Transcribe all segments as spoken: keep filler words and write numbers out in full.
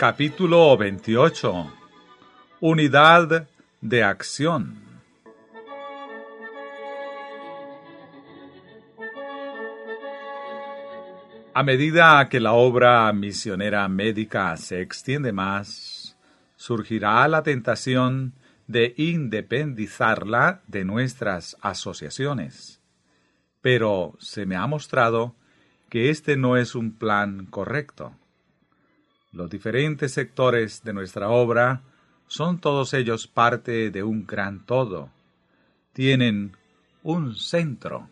Capítulo veintiocho. Unidad de acción. A medida que la obra misionera médica se extiende más, surgirá la tentación de independizarla de nuestras asociaciones. Pero se me ha mostrado que este no es un plan correcto. Los diferentes sectores de nuestra obra son todos ellos parte de un gran todo. Tienen un centro.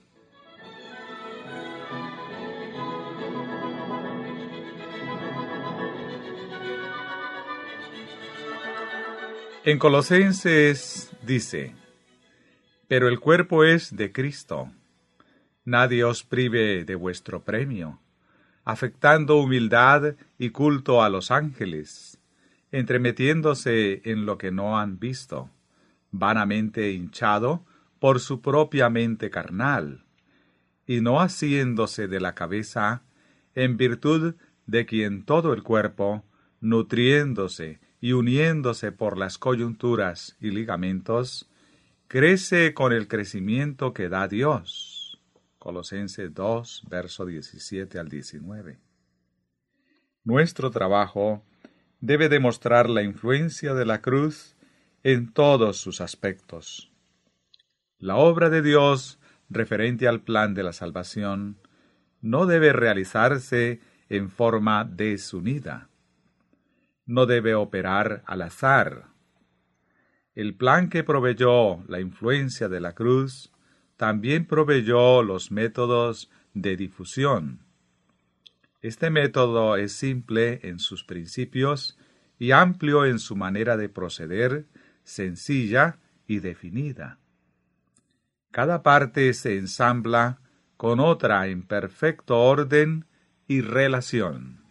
En Colosenses dice: pero el cuerpo es de Cristo. Nadie os prive de vuestro premio, afectando humildad y culto a los ángeles, entremetiéndose en lo que no han visto, vanamente hinchado por su propia mente carnal, y no haciéndose de la cabeza, en virtud de quien todo el cuerpo, nutriéndose y uniéndose por las coyunturas y ligamentos, crece con el crecimiento que da Dios. Colosenses dos, verso diecisiete al diecinueve. Nuestro trabajo debe demostrar la influencia de la cruz en todos sus aspectos. La obra de Dios referente al plan de la salvación no debe realizarse en forma desunida. No debe operar al azar. El plan que proveyó la influencia de la cruz también proveyó los métodos de difusión. Este método es simple en sus principios y amplio en su manera de proceder, sencilla y definida. Cada parte se ensambla con otra en perfecto orden y relación.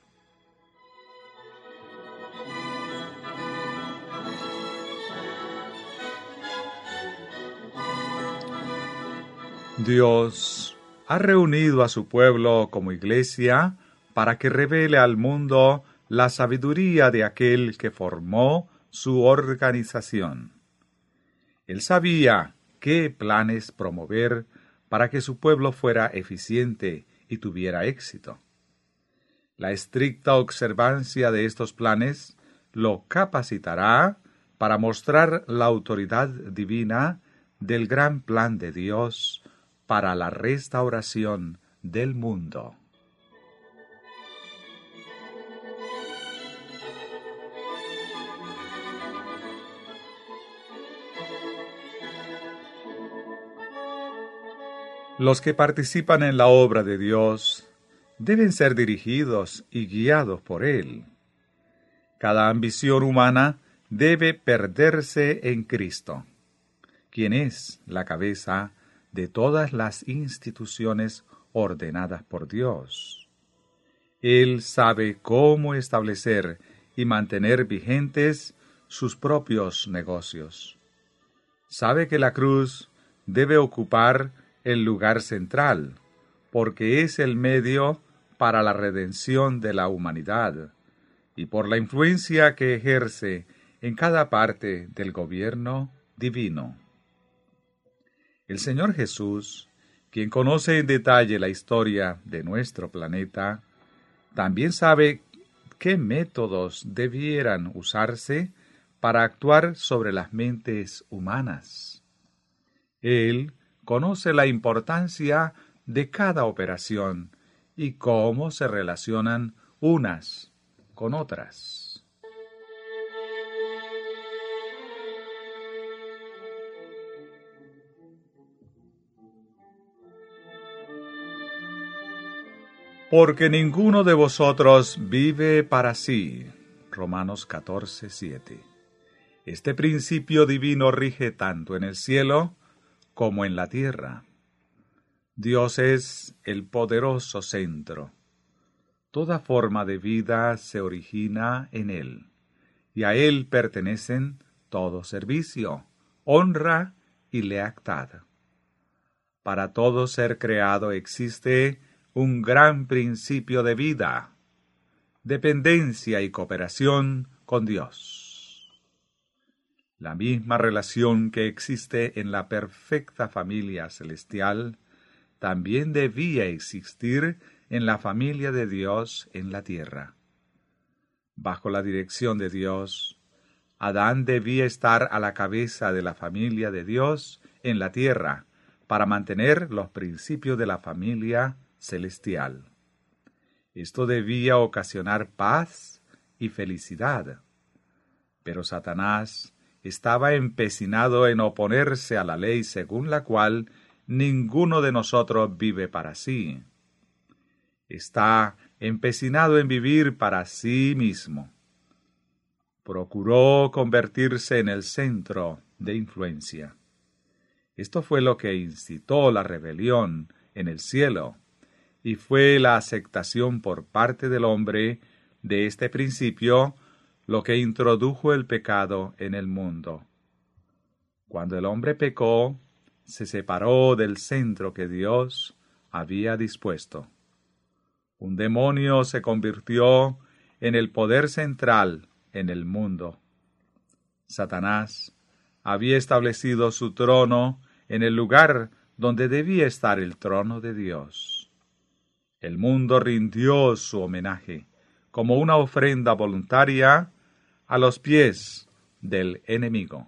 Dios ha reunido a su pueblo como iglesia para que revele al mundo la sabiduría de aquel que formó su organización. Él sabía qué planes promover para que su pueblo fuera eficiente y tuviera éxito. La estricta observancia de estos planes lo capacitará para mostrar la autoridad divina del gran plan de Dios para la restauración del mundo. Los que participan en la obra de Dios deben ser dirigidos y guiados por Él. Cada ambición humana debe perderse en Cristo, quien es la cabeza de todas las instituciones ordenadas por Dios. Él sabe cómo establecer y mantener vigentes sus propios negocios. Sabe que la cruz debe ocupar el lugar central, porque es el medio para la redención de la humanidad, y por la influencia que ejerce en cada parte del gobierno divino. El Señor Jesús, quien conoce en detalle la historia de nuestro planeta, también sabe qué métodos debieran usarse para actuar sobre las mentes humanas. Él conoce la importancia de cada operación y cómo se relacionan unas con otras. Porque ninguno de vosotros vive para sí. Romanos catorce, siete. Este principio divino rige tanto en el cielo como en la tierra. Dios es el poderoso centro. Toda forma de vida se origina en Él, y a Él pertenecen todo servicio, honra y lealtad. Para todo ser creado existe un gran principio de vida. dependencia y cooperación con Dios. La misma relación que existe en la perfecta familia celestial también debía existir en la familia de Dios en la tierra. Bajo la dirección de Dios, Adán debía estar a la cabeza de la familia de Dios en la tierra para mantener los principios de la familia celestial. Esto debía ocasionar paz y felicidad. Pero Satanás estaba empecinado en oponerse a la ley según la cual ninguno de nosotros vive para sí. Está empecinado en vivir para sí mismo. Procuró convertirse en el centro de influencia. Esto fue lo que incitó la rebelión en el cielo, y fue la aceptación por parte del hombre de este principio lo que introdujo el pecado en el mundo. Cuando el hombre pecó, se separó del centro que Dios había dispuesto. Un demonio se convirtió en el poder central en el mundo. Satanás había establecido su trono en el lugar donde debía estar el trono de Dios. El mundo rindió su homenaje como una ofrenda voluntaria a los pies del enemigo.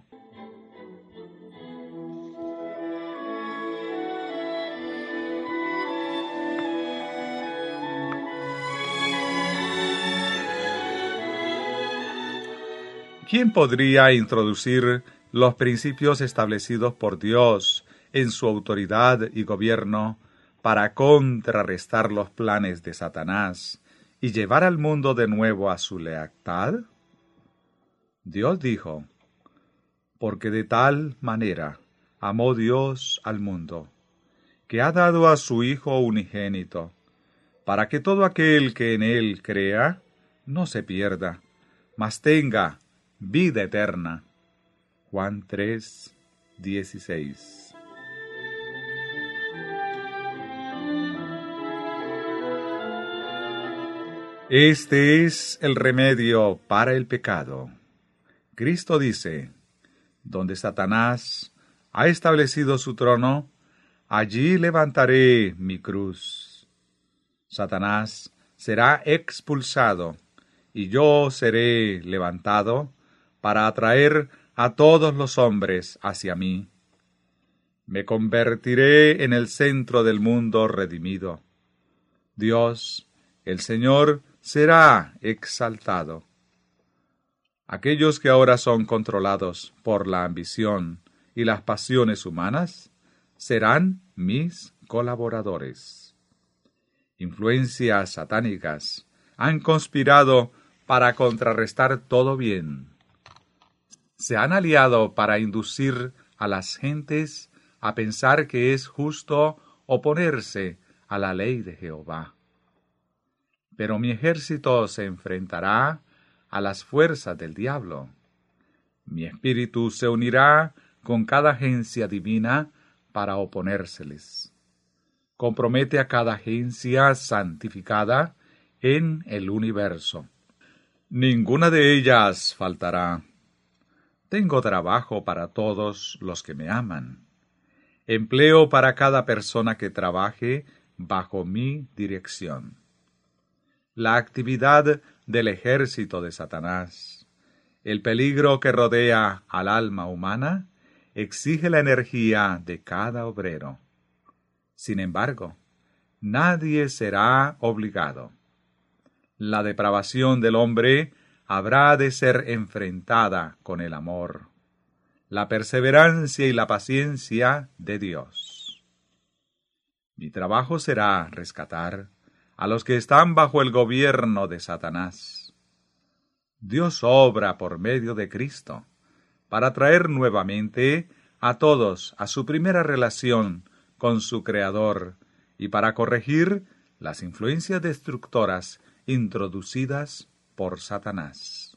¿Quién podría introducir los principios establecidos por Dios en su autoridad y gobierno para contrarrestar los planes de Satanás y llevar al mundo de nuevo a su lealtad? Dios dijo: porque de tal manera amó Dios al mundo, que ha dado a su Hijo unigénito, para que todo aquel que en él crea no se pierda, mas tenga vida eterna. Juan tres, dieciséis. Este es el remedio para el pecado. Cristo dice: donde Satanás ha establecido su trono, allí levantaré mi cruz. Satanás será expulsado, y yo seré levantado para atraer a todos los hombres hacia mí. Me convertiré en el centro del mundo redimido. Dios, el Señor, será exaltado. Aquellos que ahora son controlados por la ambición y las pasiones humanas serán mis colaboradores. Influencias satánicas han conspirado para contrarrestar todo bien. Se han aliado para inducir a las gentes a pensar que es justo oponerse a la ley de Jehová. Pero mi ejército se enfrentará a las fuerzas del diablo. Mi espíritu se unirá con cada agencia divina para oponérseles. Compromete a cada agencia santificada en el universo. Ninguna de ellas faltará. Tengo trabajo para todos los que me aman. Empleo para cada persona que trabaje bajo mi dirección. La actividad del ejército de Satanás, el peligro que rodea al alma humana, exige la energía de cada obrero. Sin embargo, nadie será obligado. La depravación del hombre habrá de ser enfrentada con el amor, la perseverancia y la paciencia de Dios. Mi trabajo será rescatar a los que están bajo el gobierno de Satanás. Dios obra por medio de Cristo para traer nuevamente a todos a su primera relación con su Creador y para corregir las influencias destructoras introducidas por Satanás.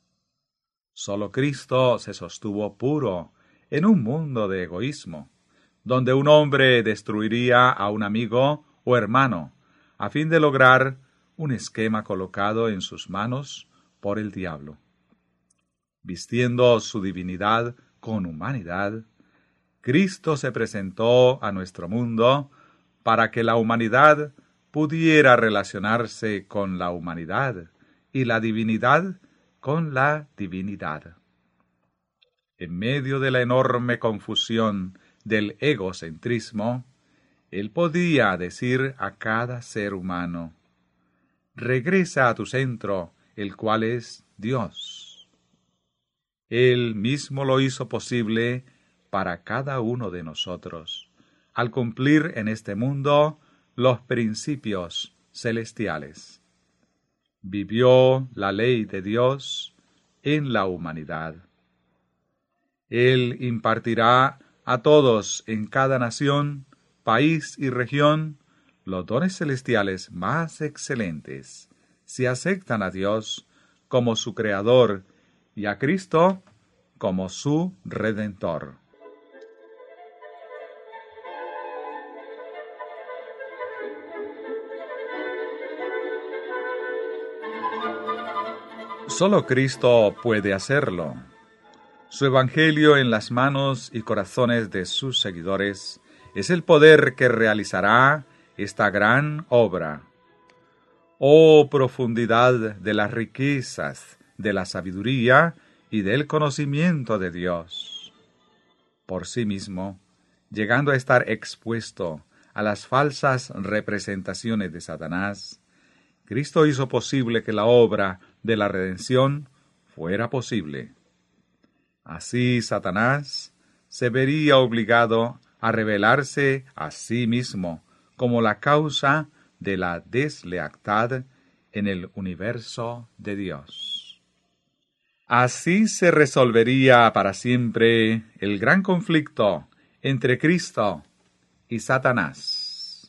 Solo Cristo se sostuvo puro en un mundo de egoísmo, donde un hombre destruiría a un amigo o hermano a fin de lograr un esquema colocado en sus manos por el diablo. Vistiendo su divinidad con humanidad, Cristo se presentó a nuestro mundo para que la humanidad pudiera relacionarse con la humanidad y la divinidad con la divinidad. En medio de la enorme confusión del egocentrismo, Él podía decir a cada ser humano: regresa a tu centro, el cual es Dios. Él mismo lo hizo posible para cada uno de nosotros, al cumplir en este mundo los principios celestiales. Vivió la ley de Dios en la humanidad. Él impartirá a todos en cada nación, país y región los dones celestiales más excelentes, si aceptan a Dios como su Creador y a Cristo como su Redentor. Solo Cristo puede hacerlo. Su Evangelio en las manos y corazones de sus seguidores es el poder que realizará esta gran obra. Oh profundidad de las riquezas, de la sabiduría y del conocimiento de Dios. Por sí mismo, llegando a estar expuesto a las falsas representaciones de Satanás, Cristo hizo posible que la obra de la redención fuera posible. Así Satanás se vería obligado a revelarse a sí mismo como la causa de la deslealtad en el universo de Dios. Así se resolvería para siempre el gran conflicto entre Cristo y Satanás.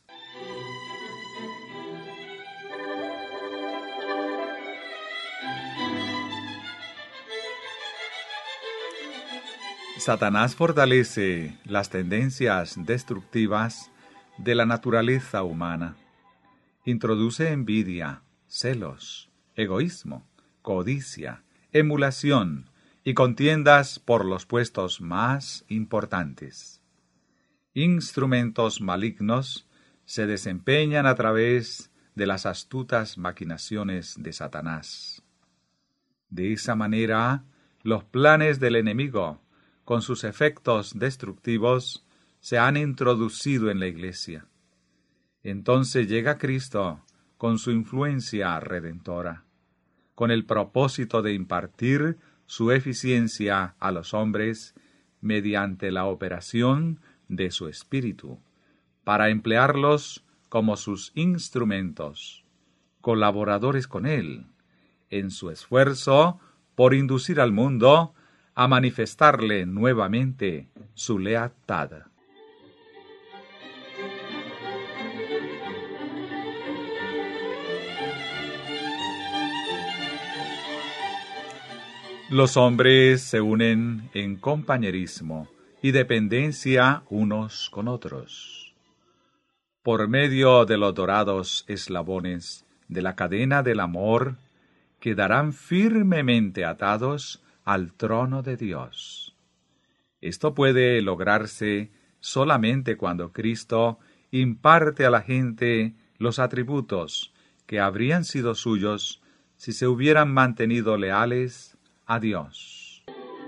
Satanás fortalece las tendencias destructivas de la naturaleza humana. Introduce envidia, celos, egoísmo, codicia, emulación y contiendas por los puestos más importantes. Instrumentos malignos se desempeñan a través de las astutas maquinaciones de Satanás. De esa manera, los planes del enemigo, con sus efectos destructivos, se han introducido en la Iglesia. Entonces llega Cristo con su influencia redentora, con el propósito de impartir su eficiencia a los hombres mediante la operación de su Espíritu, para emplearlos como sus instrumentos, colaboradores con Él, en su esfuerzo por inducir al mundo a manifestarle nuevamente su lealtad. Los hombres se unen en compañerismo y dependencia unos con otros. Por medio de los dorados eslabones de la cadena del amor, quedarán firmemente atados al trono de Dios. Esto puede lograrse solamente cuando Cristo imparte a la gente los atributos que habrían sido suyos si se hubieran mantenido leales a Dios.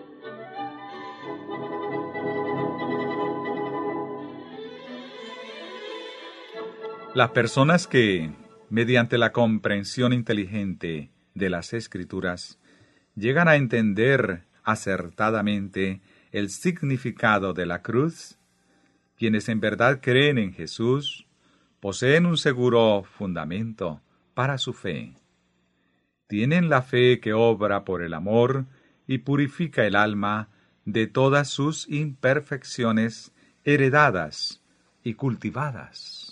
Las personas que, mediante la comprensión inteligente de las Escrituras, llegan a entender acertadamente el significado de la cruz, quienes en verdad creen en Jesús, poseen un seguro fundamento para su fe. Tienen la fe que obra por el amor y purifica el alma de todas sus imperfecciones heredadas y cultivadas.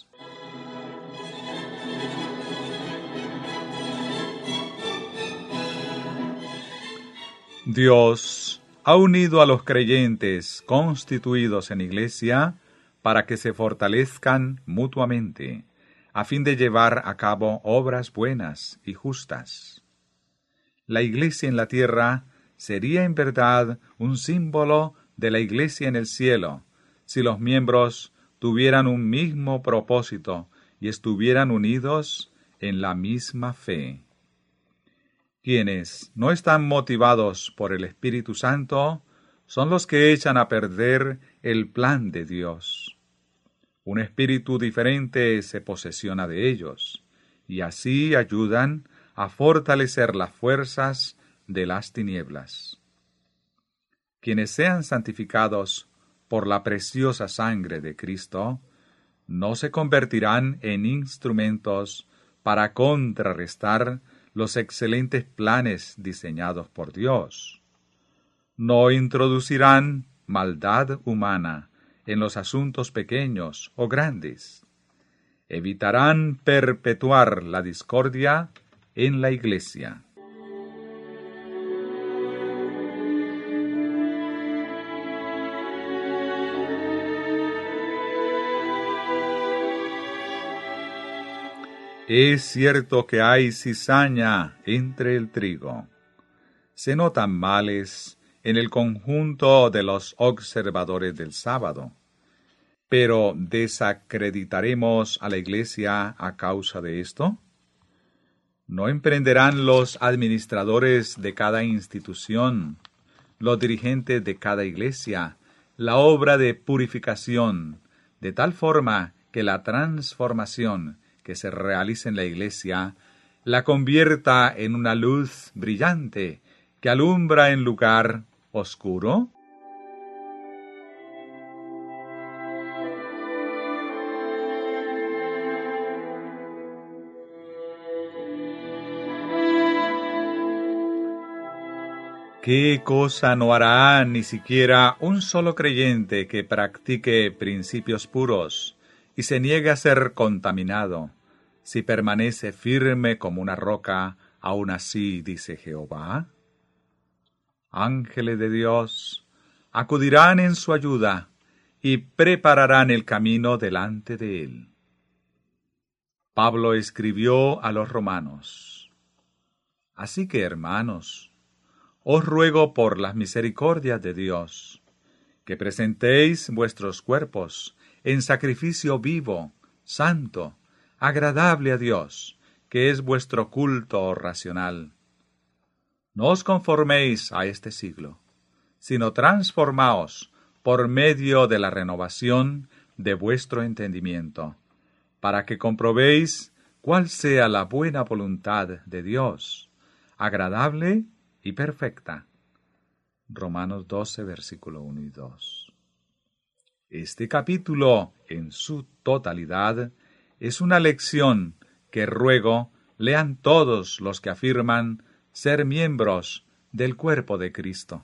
Dios ha unido a los creyentes constituidos en iglesia para que se fortalezcan mutuamente, a fin de llevar a cabo obras buenas y justas. La iglesia en la tierra sería en verdad un símbolo de la iglesia en el cielo, si los miembros tuvieran un mismo propósito y estuvieran unidos en la misma fe. Quienes no están motivados por el Espíritu Santo son los que echan a perder el plan de Dios. Un espíritu diferente se posesiona de ellos, y así ayudan a fortalecer las fuerzas de las tinieblas. Quienes sean santificados por la preciosa sangre de Cristo, no se convertirán en instrumentos para contrarrestar los excelentes planes diseñados por Dios. No introducirán maldad humana en los asuntos pequeños o grandes. Evitarán perpetuar la discordia en la iglesia. Es cierto que hay cizaña entre el trigo. Se notan males en el conjunto de los observadores del sábado. Pero ¿desacreditaremos a la iglesia a causa de esto? ¿No emprenderán los administradores de cada institución, los dirigentes de cada iglesia, la obra de purificación, de tal forma que la transformación que se realice en la iglesia la convierta en una luz brillante que alumbra en lugar oscuro? ¿Qué cosa no hará ni siquiera un solo creyente que practique principios puros y se niegue a ser contaminado, si permanece firme como una roca, aún así, dice Jehová? Ángeles de Dios acudirán en su ayuda y prepararán el camino delante de él. Pablo escribió a los romanos: Así que, hermanos, os ruego por las misericordias de Dios, que presentéis vuestros cuerpos en sacrificio vivo, santo, agradable a Dios, que es vuestro culto racional. No os conforméis a este siglo, sino transformaos por medio de la renovación de vuestro entendimiento, para que comprobéis cuál sea la buena voluntad de Dios, agradable y perfecta. Romanos doce, versículo uno y dos. Este capítulo, en su totalidad, es una lección que ruego lean todos los que afirman ser miembros del cuerpo de Cristo.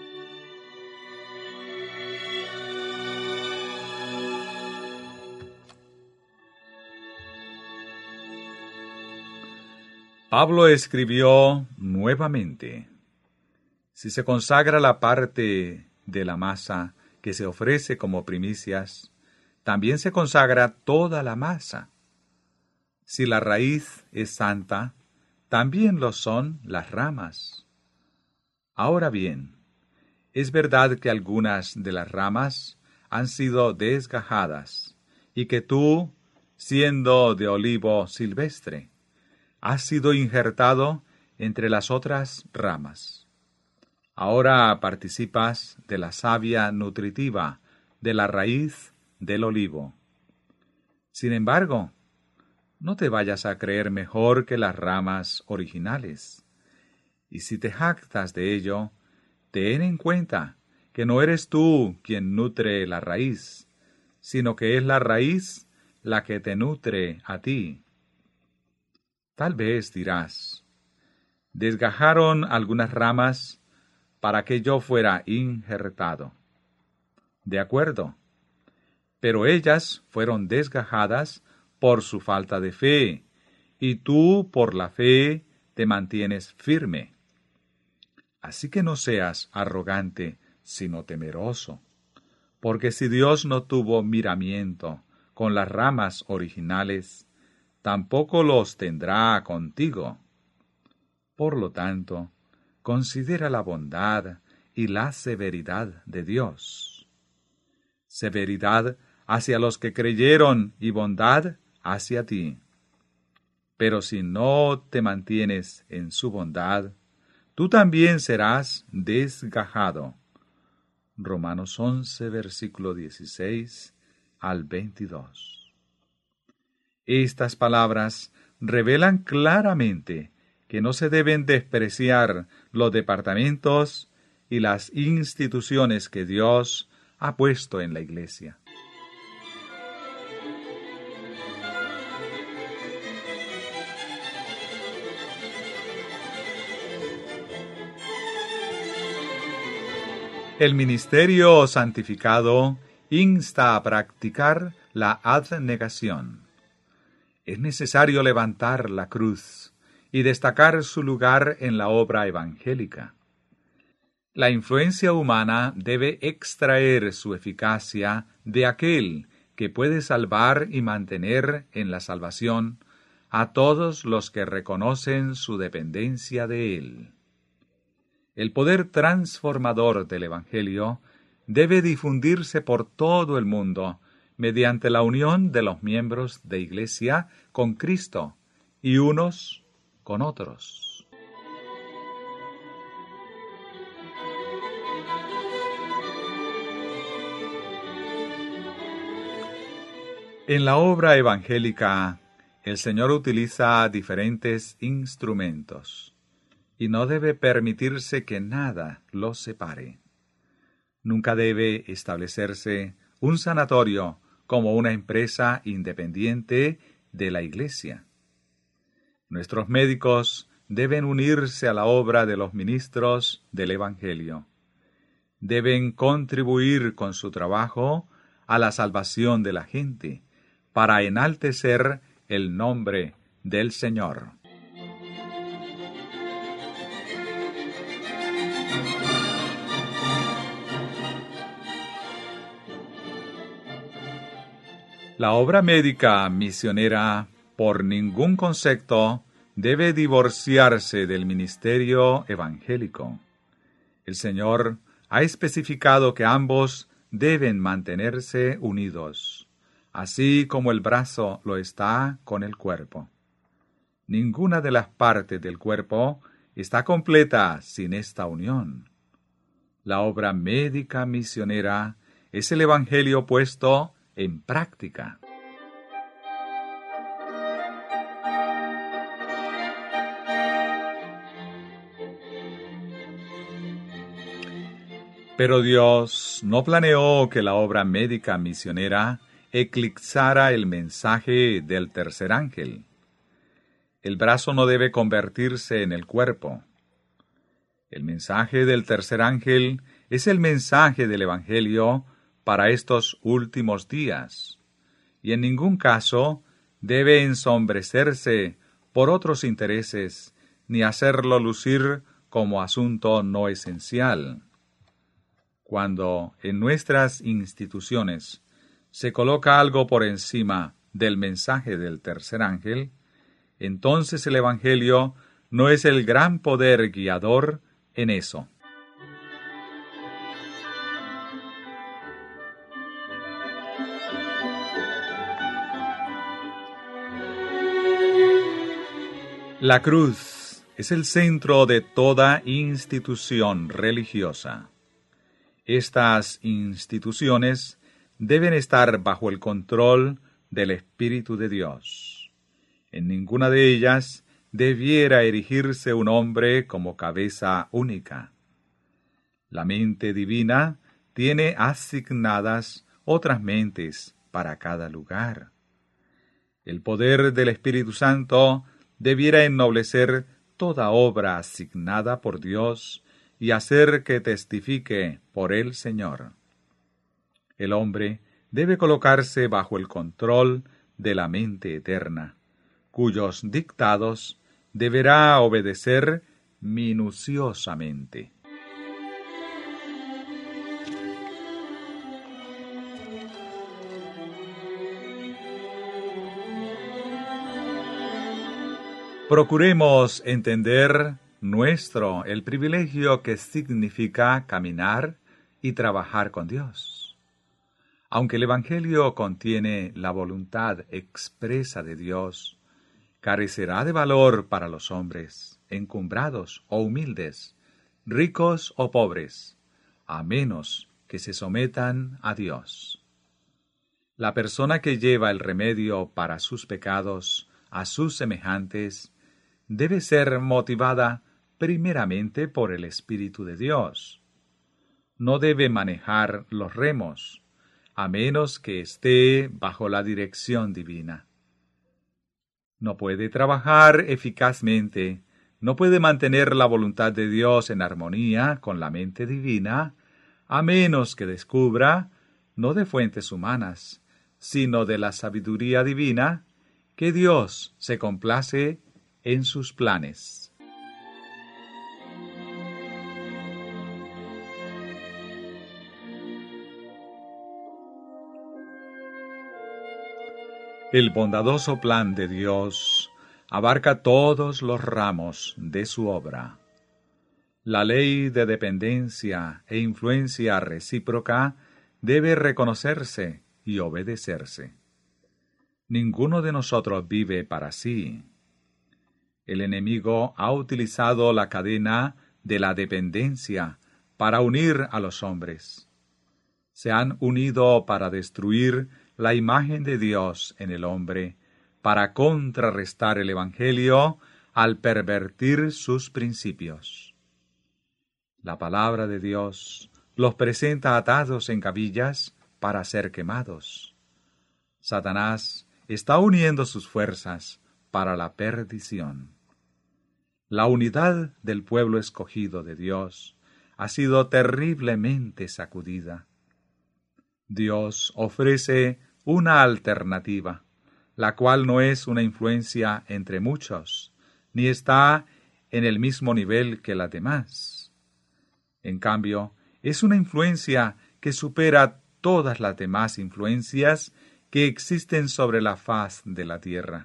Pablo escribió nuevamente: Si se consagra la parte de la masa que se ofrece como primicias, también se consagra toda la masa. Si la raíz es santa, también lo son las ramas. Ahora bien, es verdad que algunas de las ramas han sido desgajadas, y que tú, siendo de olivo silvestre, has sido injertado entre las otras ramas. Ahora participas de la savia nutritiva de la raíz del olivo. Sin embargo, no te vayas a creer mejor que las ramas originales. Y si te jactas de ello, ten en cuenta que no eres tú quien nutre la raíz, sino que es la raíz la que te nutre a ti. Tal vez dirás: desgajaron algunas ramas para que yo fuera injertado. De acuerdo, pero ellas fueron desgajadas por su falta de fe, y tú por la fe te mantienes firme. Así que no seas arrogante, sino temeroso, porque si Dios no tuvo miramiento con las ramas originales, tampoco los tendrá contigo. Por lo tanto, considera la bondad y la severidad de Dios. Severidad hacia los que creyeron y bondad hacia ti. Pero si no te mantienes en su bondad, tú también serás desgajado. Romanos once, versículo dieciséis al veintidós. Estas palabras revelan claramente que no se deben despreciar los departamentos y las instituciones que Dios ha puesto en la Iglesia. El ministerio santificado insta a practicar la abnegación. Es necesario levantar la cruz y destacar su lugar en la obra evangélica. La influencia humana debe extraer su eficacia de aquel que puede salvar y mantener en la salvación a todos los que reconocen su dependencia de él. El poder transformador del Evangelio debe difundirse por todo el mundo mediante la unión de los miembros de Iglesia con Cristo y unos con otros. En la obra evangélica, el Señor utiliza diferentes instrumentos y no debe permitirse que nada los separe. Nunca debe establecerse un sanatorio como una empresa independiente de la Iglesia. Nuestros médicos deben unirse a la obra de los ministros del Evangelio. Deben contribuir con su trabajo a la salvación de la gente, para enaltecer el nombre del Señor. La obra médica misionera, por ningún concepto, debe divorciarse del ministerio evangélico. El Señor ha especificado que ambos deben mantenerse unidos, así como el brazo lo está con el cuerpo. Ninguna de las partes del cuerpo está completa sin esta unión. La obra médica misionera es el Evangelio puesto en práctica. Pero Dios no planeó que la obra médica misionera eclipsara el mensaje del tercer ángel. El brazo no debe convertirse en el cuerpo. El mensaje del tercer ángel es el mensaje del Evangelio para estos últimos días, y en ningún caso debe ensombrecerse por otros intereses, ni hacerlo lucir como asunto no esencial. Cuando en nuestras instituciones se coloca algo por encima del mensaje del tercer ángel, entonces el Evangelio no es el gran poder guiador en eso. La cruz es el centro de toda institución religiosa. Estas instituciones deben estar bajo el control del Espíritu de Dios. En ninguna de ellas debiera erigirse un hombre como cabeza única. La mente divina tiene asignadas otras mentes para cada lugar. El poder del Espíritu Santo debiera ennoblecer toda obra asignada por Dios y hacer que testifique por el Señor. El hombre debe colocarse bajo el control de la mente eterna, cuyos dictados deberá obedecer minuciosamente. Procuremos entender nuestro el privilegio que significa caminar y trabajar con Dios. Aunque el Evangelio contiene la voluntad expresa de Dios, carecerá de valor para los hombres, encumbrados o humildes, ricos o pobres, a menos que se sometan a Dios. La persona que lleva el remedio para sus pecados a sus semejantes debe ser motivada primeramente por el Espíritu de Dios. No debe manejar los remos, a menos que esté bajo la dirección divina. No puede trabajar eficazmente, no puede mantener la voluntad de Dios en armonía con la mente divina, a menos que descubra, no de fuentes humanas, sino de la sabiduría divina, que Dios se complace en sus planes. El bondadoso plan de Dios abarca todos los ramos de su obra. La ley de dependencia e influencia recíproca debe reconocerse y obedecerse. Ninguno de nosotros vive para sí. El enemigo ha utilizado la cadena de la dependencia para unir a los hombres. Se han unido para destruir la imagen de Dios en el hombre, para contrarrestar el Evangelio al pervertir sus principios. La palabra de Dios los presenta atados en gavillas para ser quemados. Satanás está uniendo sus fuerzas para la perdición. La unidad del pueblo escogido de Dios ha sido terriblemente sacudida. Dios ofrece una alternativa, la cual no es una influencia entre muchos, ni está en el mismo nivel que las demás. En cambio, es una influencia que supera todas las demás influencias que existen sobre la faz de la tierra.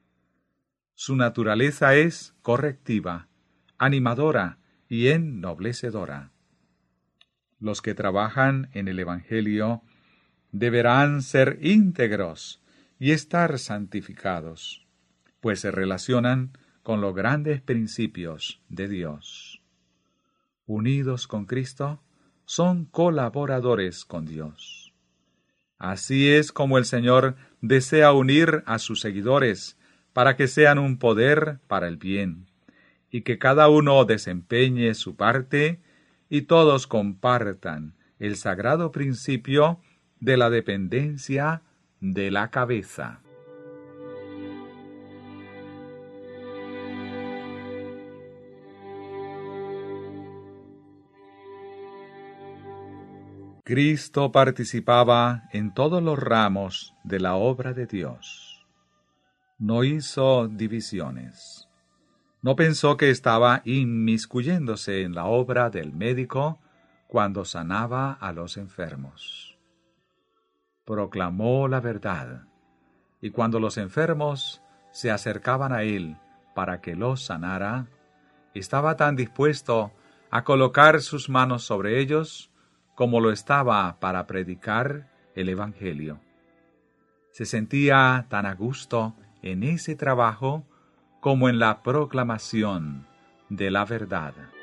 Su naturaleza es correctiva, animadora y ennoblecedora. Los que trabajan en el Evangelio deberán ser íntegros y estar santificados, pues se relacionan con los grandes principios de Dios. Unidos con Cristo, son colaboradores con Dios. Así es como el Señor desea unir a sus seguidores para que sean un poder para el bien, y que cada uno desempeñe su parte y todos compartan el sagrado principio de la dependencia de la cabeza. Cristo participaba en todos los ramos de la obra de Dios. No hizo divisiones. No pensó que estaba inmiscuyéndose en la obra del médico cuando sanaba a los enfermos. Proclamó la verdad, y cuando los enfermos se acercaban a él para que los sanara, estaba tan dispuesto a colocar sus manos sobre ellos como lo estaba para predicar el Evangelio. Se sentía tan a gusto en ese trabajo como en la proclamación de la verdad.